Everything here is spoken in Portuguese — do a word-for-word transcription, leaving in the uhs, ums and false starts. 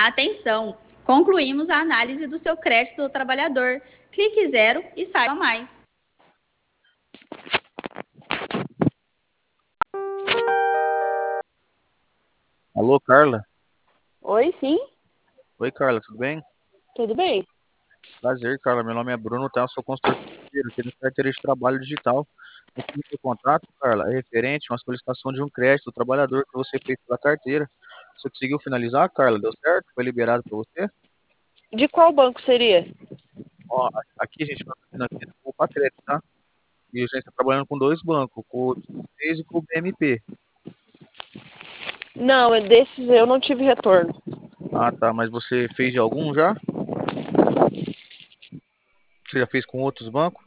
Atenção! Concluímos a análise do seu crédito do trabalhador. Clique zero e saiba mais. Alô, Carla? Oi, sim? Oi, Carla, tudo bem? Tudo bem? Prazer, Carla. Meu nome é Bruno, tá? Eu sou consultor financeiro aqui no carteira de trabalho digital. Aqui no meu contrato, Carla, é referente a uma solicitação de um crédito do trabalhador que você fez pela carteira. Você conseguiu finalizar, Carla? Deu certo? Foi liberado para você? De qual banco seria? Ó, a- aqui a gente está fazendo aqui com o Pacred, tá? E a gente está trabalhando com dois bancos, com o seis e com o B M P. Não, é desses eu não tive retorno. Ah, tá. Mas você fez de algum já? Você já fez com outros bancos?